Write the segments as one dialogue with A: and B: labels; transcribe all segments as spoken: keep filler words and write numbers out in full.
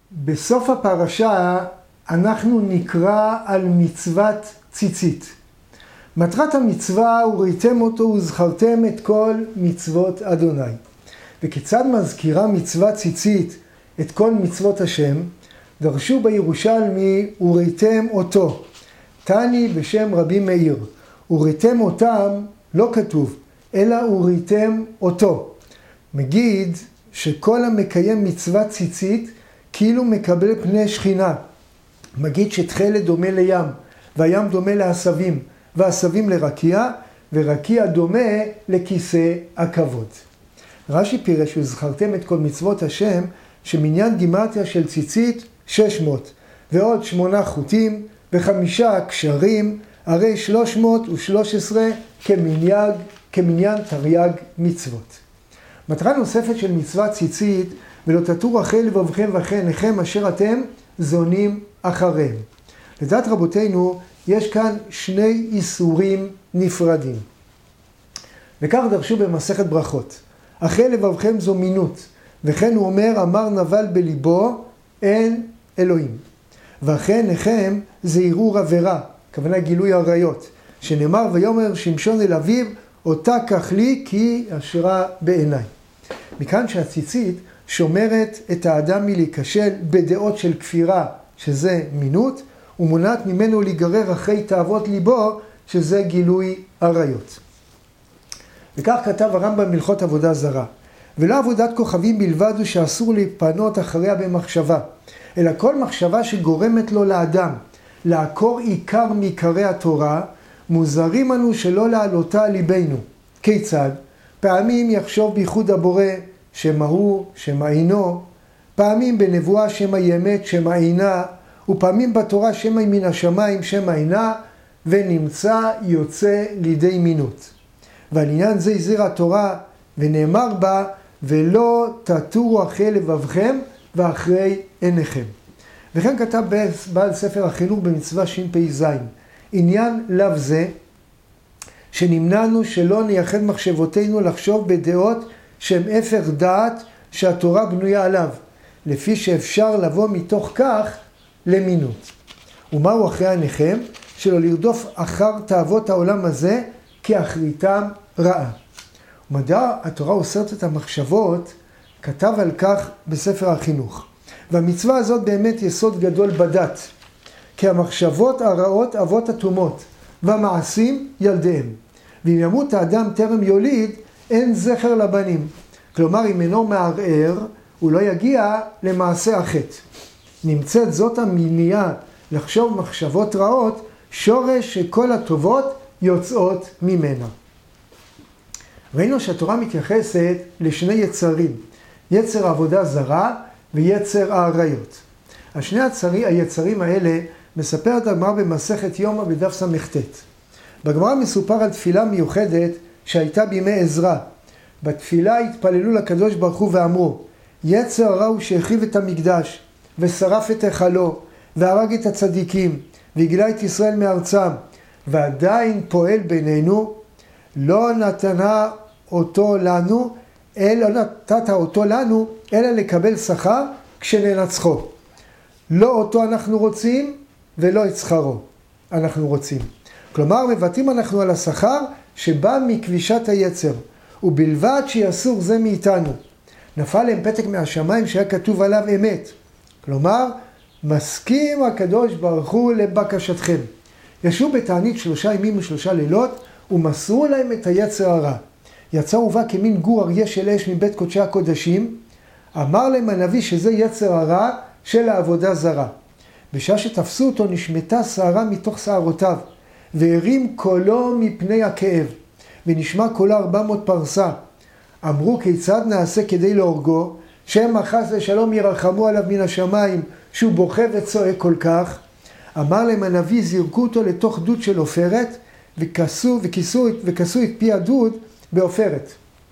A: בסוף הפרשה אנחנו נקרא על מצוות ציצית. מטרת המצווה, וראיתם אותו וזכרתם את כל מצוות אדוני. וכיצד מזכירה מצוות ציצית את כל מצוות השם? דרשו בירושלמי וראיתם אותו. תני בשם רבי מאיר. וראיתם אותם לא כתוב, אלא וראיתם אותו. מגיד שכל המקיים מצוות ציצית כאילו מקבל פני שכינה. מגיד שתכלת דומה לים, והים דומה לעשבים, ועשבים לרקיע, ורקיע דומה לכיסא הכבוד. רש"י פירש וזכרתם את כל מצוות השם, שמניין גימטריה של ציצית שש מאות, ועוד שמונה חוטים, וחמישה קשרים, הרי שלוש מאות ושלוש עשרה כמניין, כמניין תרי"ג מצוות. מטרה נוספת של מצוות ציצית, ולא תטורו אחרי לבבכם ואחרי עיניכם אשר אתם זונים אחריהם. לדעת רבותינו, יש כאן שני איסורים נפרדים. וכך דרשו במסכת ברכות. אחרי לבבכם זו מינות, וכן הוא אומר, אמר נבל בליבו, אין אלוהים. ואחרי עיניכם זה ערעור עבירה, הכוונה גילוי עריות, שנאמר ויאמר שמשון אל אביו, אותה קח לי כי אשרה בעיניי. מכאן שהציצית שומרת את האדם מלהיכשל בדעות של כפירה, שזה מינות, ומונעת ממנו להיגרר אחרי תאוות ליבו, שזה גילוי עריות. וכך כתב הרמב"ם בהלכות עבודה זרה. ולא עבודת כוכבים בלבד הוא שאסור להיפנות אחריה במחשבה, אלא כל מחשבה שגורמת לו לאדם לעקור עיקר מעיקרי התורה, מוזרים אנו שלא להעלותה על ליבנו. כיצד? פעמים יחשוב בייחוד הבורא שמה הוא, שמה אינו, פעמים בנבואה שמה אמת, שמה אינה, ופעמים בתורה שמה מן השמיים, שמה אינה, ונמצא יוצא לידי מינות. ועל עניין זה הזהירה התורה, ונאמר בה, ולא תטורו אחרי לבבכם ואחרי עיניכם. וכן כתב בעל ספר החינוך במצווה שפ"ז, עניין לאו זה, שנמנענו שלא נייחד מחשבותינו לחשוב בדעות שהן הפך דעת שהתורה בנויה עליו, לפי שאפשר לבוא מתוך כך למינות. ומהו אחרי עיניכם? שלא לרדוף אחר תאוות העולם הזה, כי אחריתם רעה. ומדע התורה אוסרת את המחשבות, כתב על כך בספר החינוך. והמצווה הזאת באמת יסוד גדול בדת, כי המחשבות הרעות אבות אטומות, והמעשים ילדיהם. ואם ימות האדם טרם יוליד, אין זכר לבנים. כלומר, אם אינו מערער, הוא לא יגיע למעשה החטא. נמצאת זאת המניעה לחשוב מחשבות רעות, שורש שכל הטובות יוצאות ממנה. ראינו שהתורה מתייחסת לשני יצרים, יצר העבודה זרה ויצר העריות. השני הצרי, היצרים האלה מספרת הגמרא במסכת יומא בדף ס"ט. בגמרא מסופר על תפילה מיוחדת שהייתה בימי עזרא. בתפילה התפללו לקדוש ברוך הוא ואמרו, יצר הרע הוא שהחריב את המקדש ושרף את היכלו והרג את הצדיקים והגלה את ישראל מארצם, ועדיין פועל בינינו, לא נתנה אותו לנו, אלא נתת אותו לנו, אלא לקבל שכר כשננצחו. לא אותו אנחנו רוצים ולא את שכרו אנחנו רוצים. כלומר, מבטאים אנחנו על השכר שבא מכבישת היצר, ובלבד שיסור זה מאיתנו. נפל להם פתק מהשמיים שהיה כתוב עליו אמת. כלומר, מסכים הקדוש ברוך הוא לבקשתכם. ישבו בתענית שלושה ימים ושלושה לילות, ומסרו להם את היצר הרע. יצא ובא כמין גור אריה של אש מבית קודשי הקודשים, אמר להם הנביא שזה יצר הרע של העבודה זרה. בשעה שתפסו אותו נשמטה שערה מתוך שערותיו, והרים קולו מפני הכאב, ונשמע קולו ארבע מאות פרסה. אמרו כיצד נעשה כדי להורגו, שהם חס ושלום ירחמו עליו מן השמיים, שהוא בוכה וצועק כל כך. אמר להם הנביא, זרקו אותו לתוך דוד של עופרת, וכסו, וכיסו, וכסו את פי הדוד בעופרת.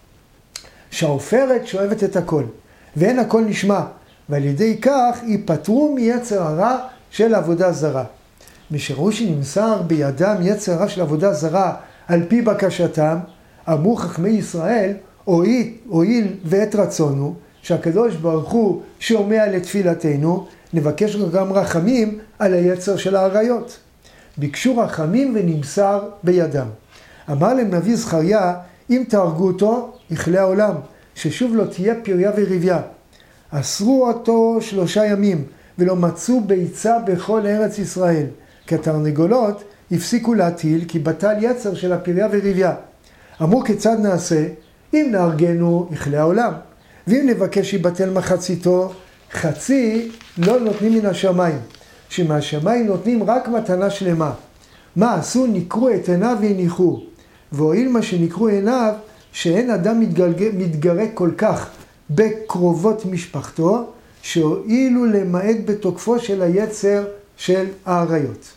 A: שהעופרת שואבת את הכל, ואין הכל נשמע, ועל ידי כך ייפטרו מיצר הרע של עבודה זרה. משראו שנמסר בידם יצר הרע של עבודה זרה על פי בקשתם, אמרו חכמי ישראל, הואיל, הואיל ואת רצונו, שהקדוש ברוך הוא שומע לתפילתנו, נבקש גם רחמים על היצר של האריות. ביקשו רחמים ונמסר בידם. אמר להם נביא זכריה, אם תהרגו אותו, יכלה העולם, ששוב לא תהיה פריה וריביה. אסרו אותו שלושה ימים, ולא מצאו ביצה בכל ארץ ישראל. כי התרנגולות הפסיקו להטיל, כי בטל יצר של הפריה וריביה. אמרו כיצד נעשה? אם נהרגנו, יכלה העולם. ואם נבקש שיבטל מחציתו, חצי לא נותנים מן השמיים. שמהשמיים נותנים רק מתנה שלמה. מה עשו? נקרו את עיניו והניחו. והואיל מה שנקרו עיניו, שאין אדם מתגלג... מתגרה כל כך בקרובות משפחתו, שהואילו למעט בתוקפו של היצר של האריות.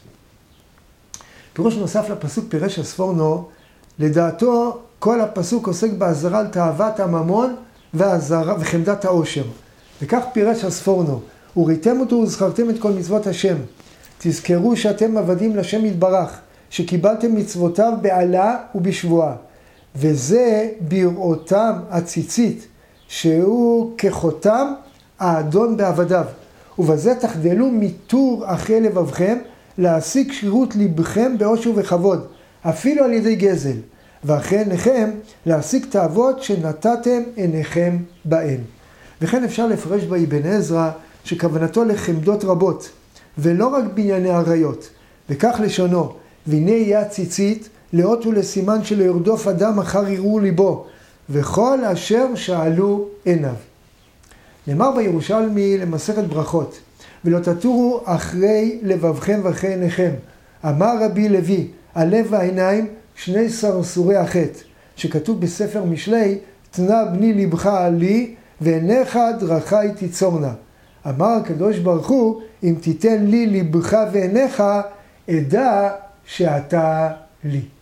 A: פירוש נוסף לפסוק פירש הספורנו, לדעתו כל הפסוק עוסק בהזרה על תאוות הממון והזרה, וחמדת העושר. וכך פירש הספורנו, וראיתם אותו וזכרתם את כל מצוות השם. תזכרו שאתם עבדים לשם יתברך, שקיבלתם מצוותיו בעלה ובשבועה. וזה בראותם הציצית, שהוא כחותם האדון בעבדיו. ובזה תחדלו מיתור אחרי לבבכם, להשיג שירות לבכם באושר וכבוד, אפילו על ידי גזל. ואחרי עיניכם להשיג תאוות שנתתם עיניכם בהן. וכן אפשר לפרש באבן עזרא שכוונתו לחמדות רבות, ולא רק בענייני עריות. וכך לשונו, והנה יהיה הציצית לאות ולסימן שלא ירדוף אדם אחר ערעור ליבו, וכל אשר שאלו עיניו. נאמר בירושלמי למסכת ברכות, ולא תטורו אחרי לבבכם ואחרי עיניכם. אמר רבי לוי, הלב והעיניים שני סרסורי החטא, שכתוב בספר משלי, תנה בני לבך לי, ועיניך דרכי תיצורנה. אמר הקדוש ברוך הוא, אם תיתן לי לבך ועיניך, אדע שאתה לי.